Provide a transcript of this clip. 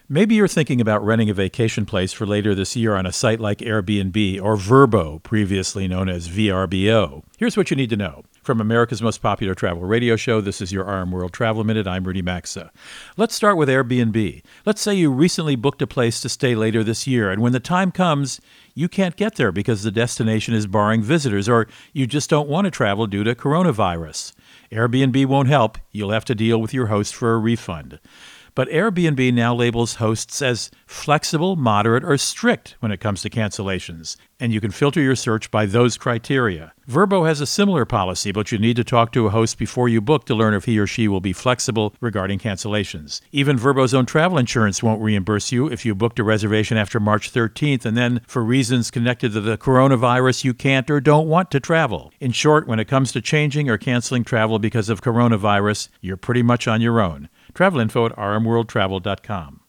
Maybe you're thinking about renting a vacation place for later this year on a site like Airbnb or Vrbo, previously known as VRBO. Here's what you need to know. From America's most popular travel radio show, this is your RM World Travel Minute. I'm Rudy Maxa. Let's start with Airbnb. Let's say you recently booked a place to stay later this year, and when the time comes, you can't get there because the destination is barring visitors, or you just don't want to travel due to coronavirus. Airbnb won't help. You'll have to deal with your host for a refund. But Airbnb now labels hosts as flexible, moderate, or strict when it comes to cancellations, and you can filter your search by those criteria. Vrbo has a similar policy, but you need to talk to a host before you book to learn if he or she will be flexible regarding cancellations. Even Vrbo's own travel insurance won't reimburse you if you booked a reservation after March 13th and then, for reasons connected to the coronavirus, you can't or don't want to travel. In short, when it comes to changing or canceling travel because of coronavirus, you're pretty much on your own. Travel info at rmworldtravel.com.